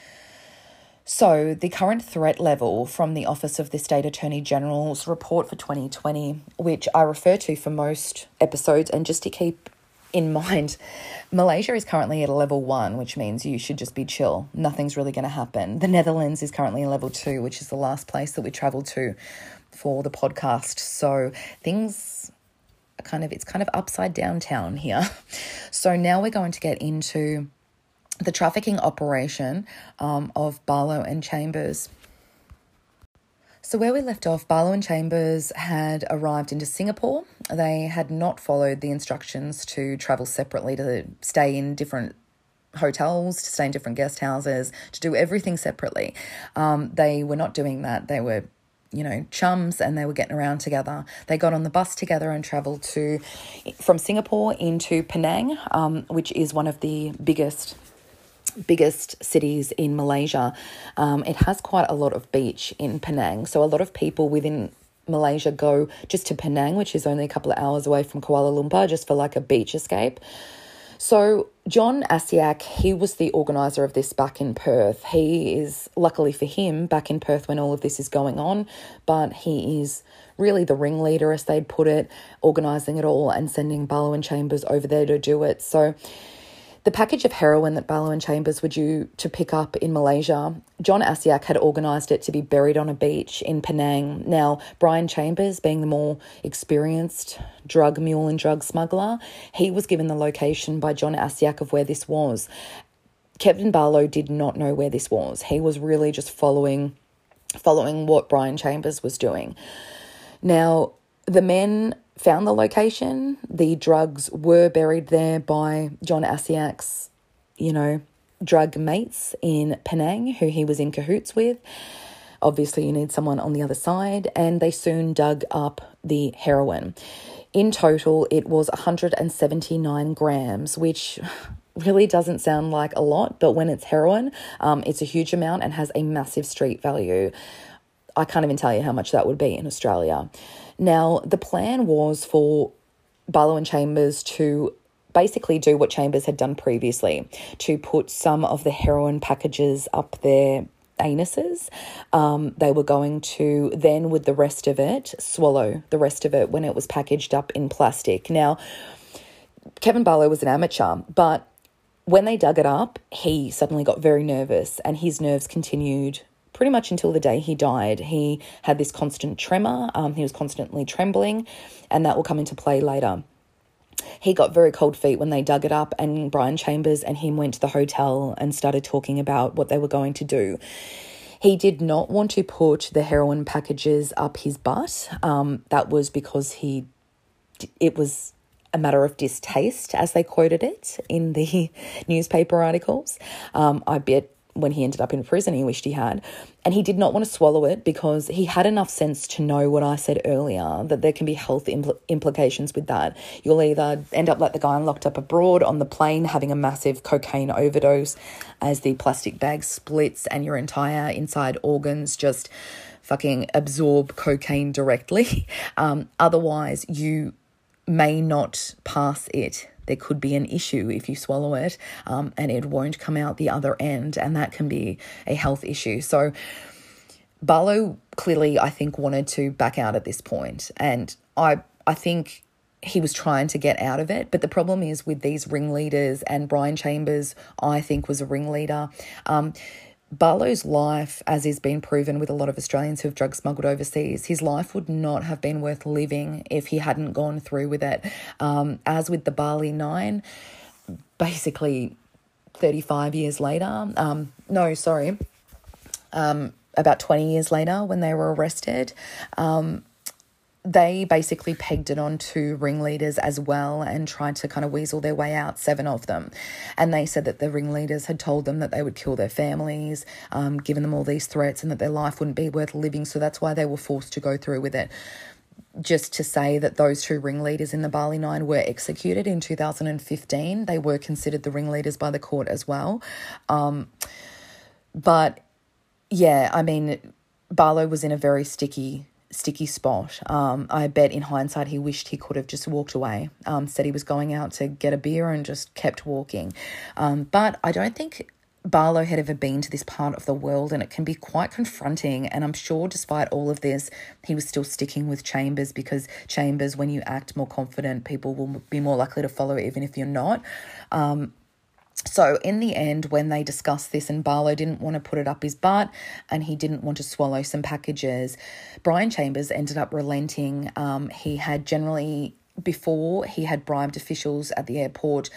So the current threat level from the Office of the State Attorney General's report for twenty twenty, which I refer to for most episodes, and just to keep in mind, Malaysia is currently at a level one, which means you should just be chill. Nothing's really going to happen. The Netherlands is currently in level two, which is the last place that we travelled to for the podcast. So things are kind of, it's kind of upside down town here. So now we're going to get into the trafficking operation um, of Barlow and Chambers. So where we left off, Barlow and Chambers had arrived into Singapore. They had not followed the instructions to travel separately, to stay in different hotels, to stay in different guest houses, to do everything separately. Um, they were not doing that. They were, you know, chums, and they were getting around together. They got on the bus together and travelled to from Singapore into Penang, um, which is one of the biggest biggest cities in Malaysia. Um, it has quite a lot of beach in Penang. So a lot of people within Malaysia go just to Penang, which is only a couple of hours away from Kuala Lumpur, just for like a beach escape. So John Asiak, he was the organiser of this back in Perth. He is, luckily for him, back in Perth when all of this is going on, but he is really the ringleader, as they'd put it, organising it all and sending Barlow and Chambers over there to do it. So the package of heroin that Barlow and Chambers were due to pick up in Malaysia, John Asiak had organised it to be buried on a beach in Penang. Now, Brian Chambers, being the more experienced drug mule and drug smuggler, he was given the location by John Asiak of where this was. Kevin Barlow did not know where this was. He was really just following, following what Brian Chambers was doing. Now, the men found the location. The drugs were buried there by John Asiak's, you know, drug mates in Penang, who he was in cahoots with. Obviously, you need someone on the other side. And they soon dug up the heroin. In total, it was one hundred seventy-nine grams, which really doesn't sound like a lot, but when it's heroin, um, it's a huge amount and has a massive street value. I can't even tell you how much that would be in Australia. Now, the plan was for Barlow and Chambers to basically do what Chambers had done previously, to put some of the heroin packages up their anuses. Um, they were going to then, with the rest of it, swallow the rest of it when it was packaged up in plastic. Now, Kevin Barlow was an amateur, but when they dug it up, he suddenly got very nervous, and his nerves continued pretty much until the day he died. He had this constant tremor. Um, he was constantly trembling, and that will come into play later. He got very cold feet when they dug it up, and Brian Chambers and him went to the hotel and started talking about what they were going to do. He did not want to put the heroin packages up his butt. Um, that was because he, it was a matter of distaste, as they quoted it in the newspaper articles. Um, I bet when he ended up in prison, he wished he had. And he did not want to swallow it because he had enough sense to know what I said earlier, that there can be health impl- implications with that. You'll either end up like the guy locked up abroad on the plane having a massive cocaine overdose as the plastic bag splits and your entire inside organs just fucking absorb cocaine directly. Um, otherwise, you may not pass it. There could be an issue if you swallow it, um, and it won't come out the other end, and that can be a health issue. So Barlow clearly, I think, wanted to back out at this point, and I I think he was trying to get out of it. But the problem is with these ringleaders, and Brian Chambers, I think, was a ringleader. Um, Barlow's life, as is been proven with a lot of Australians who've drug smuggled overseas, his life would not have been worth living if he hadn't gone through with it. Um, as with the Bali Nine, basically thirty-five years later, um, no, sorry, um, about twenty years later when they were arrested, um, they basically pegged it on two ringleaders as well and tried to kind of weasel their way out, seven of them. And they said that the ringleaders had told them that they would kill their families, um, given them all these threats and that their life wouldn't be worth living. So that's why they were forced to go through with it. Just to say that those two ringleaders in the Bali Nine were executed in two thousand fifteen. They were considered the ringleaders by the court as well. Um, but yeah, I mean, Barlow was in a very sticky sticky spot. Um, I bet in hindsight he wished he could have just walked away, um, said he was going out to get a beer and just kept walking. Um, but I don't think Barlow had ever been to this part of the world, and it can be quite confronting. And I'm sure despite all of this, he was still sticking with Chambers, because Chambers, when you act more confident, people will be more likely to follow even if you're not. Um, So in the end, when they discussed this and Barlow didn't want to put it up his butt and he didn't want to swallow some packages, Brian Chambers ended up relenting. Um, he had generally, before, he had bribed officials at the airport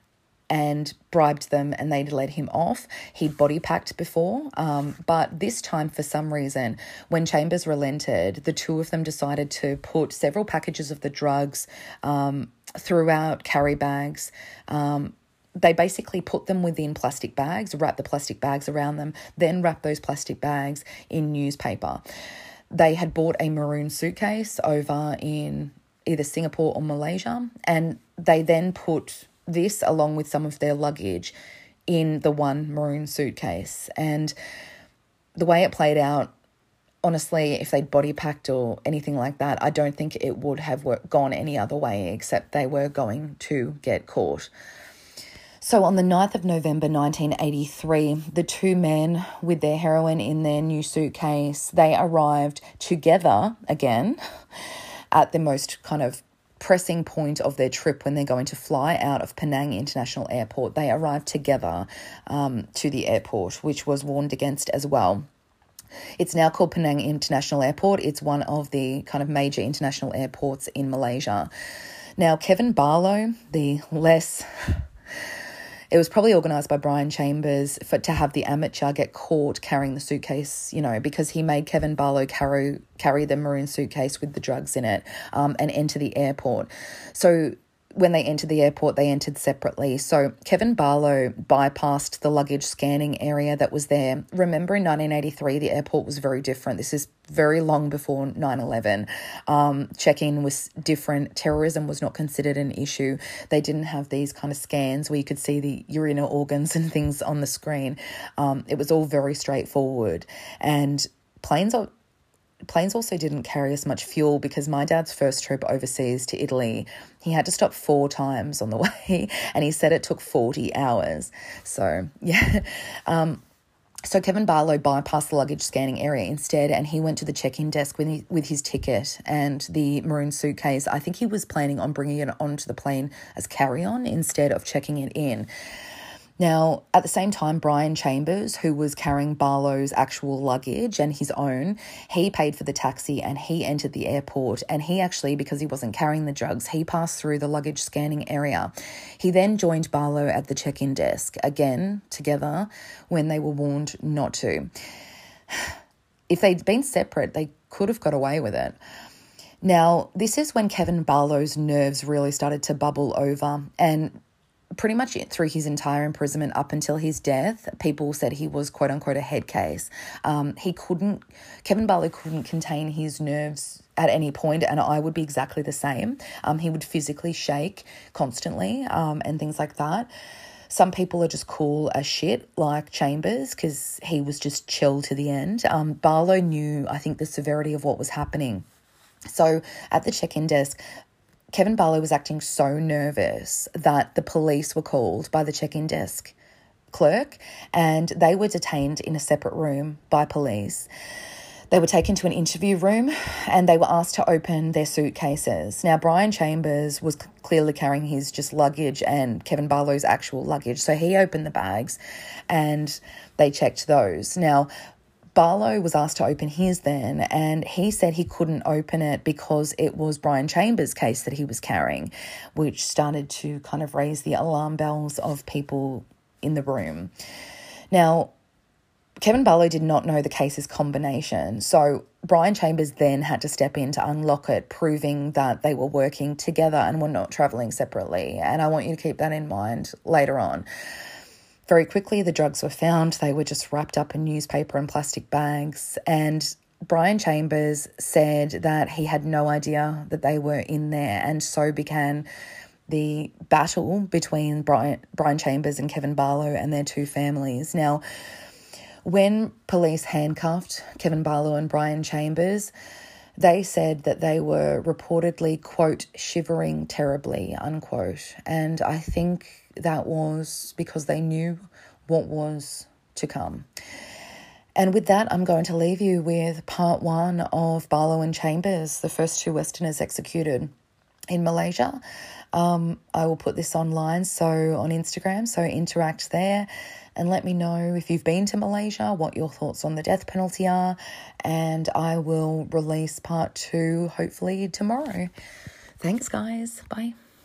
and bribed them and they'd let him off. He'd body packed before, um, but this time for some reason, when Chambers relented, the two of them decided to put several packages of the drugs um, throughout carry bags. Um, They basically put them within plastic bags, wrap the plastic bags around them, then wrap those plastic bags in newspaper. They had bought a maroon suitcase over in either Singapore or Malaysia, and they then put this along with some of their luggage in the one maroon suitcase. And the way it played out, honestly, if they'd body packed or anything like that, I don't think it would have gone any other way except they were going to get caught. So on the ninth of November nineteen eighty-three, the two men with their heroin in their new suitcase, they arrived together again at the most kind of pressing point of their trip when they're going to fly out of Penang International Airport. They arrived together um, to the airport, which was warned against as well. It's now called Penang International Airport. It's one of the kind of major international airports in Malaysia. Now, Kevin Barlow, the less... It was probably organised by Brian Chambers for to have the amateur get caught carrying the suitcase, you know, because he made Kevin Barlow carry carry the maroon suitcase with the drugs in it um, and enter the airport. So when they entered the airport, they entered separately. So Kevin Barlow bypassed the luggage scanning area that was there. Remember, in nineteen eighty-three, the airport was very different. This is very long before nine eleven. Um, check-in was different. Terrorism was not considered an issue. They didn't have these kind of scans where you could see the urinary organs and things on the screen. Um, it was all very straightforward. And planes are... Planes also didn't carry as much fuel, because my dad's first trip overseas to Italy, he had to stop four times on the way, and he said it took forty hours. So, yeah. Um, so Kevin Barlow bypassed the luggage scanning area instead, and he went to the check-in desk with, he, with his ticket and the maroon suitcase. I think he was planning on bringing it onto the plane as carry-on instead of checking it in. Now, at the same time, Brian Chambers, who was carrying Barlow's actual luggage and his own, he paid for the taxi and he entered the airport. And he actually, because he wasn't carrying the drugs, he passed through the luggage scanning area. He then joined Barlow at the check-in desk, again, together, when they were warned not to. If they'd been separate, they could have got away with it. Now, this is when Kevin Barlow's nerves really started to bubble over, and pretty much through his entire imprisonment up until his death, people said he was quote unquote a head case. Um, he couldn't, Kevin Barlow couldn't contain his nerves at any point, and I would be exactly the same. Um, he would physically shake constantly um, and things like that. Some people are just cool as shit, like Chambers, because he was just chill to the end. Um, Barlow knew, I think, the severity of what was happening. So at the check-in desk, Kevin Barlow was acting so nervous that the police were called by the check-in desk clerk, and they were detained in a separate room by police. They were taken to an interview room and they were asked to open their suitcases. Now, Brian Chambers was clearly carrying his just luggage and Kevin Barlow's actual luggage, so he opened the bags and they checked those. Now, Barlow was asked to open his then, and he said he couldn't open it because it was Brian Chambers' case that he was carrying, which started to kind of raise the alarm bells of people in the room. Now, Kevin Barlow did not know the case's combination, so Brian Chambers then had to step in to unlock it, proving that they were working together and were not travelling separately. And I want you to keep that in mind later on. Very quickly, the drugs were found. They were just wrapped up in newspaper and plastic bags. And Brian Chambers said that he had no idea that they were in there, and so began the battle between Brian, Brian Chambers and Kevin Barlow and their two families. Now, when police handcuffed Kevin Barlow and Brian Chambers, they said that they were reportedly, quote, shivering terribly, unquote. And I think that was because they knew what was to come. And with that, I'm going to leave you with part one of Barlow and Chambers, the first two Westerners executed in Malaysia. Um, I will put this online, so on Instagram, so interact there and let me know if you've been to Malaysia, what your thoughts on the death penalty are, and I will release part two hopefully tomorrow. Thanks, guys. Bye.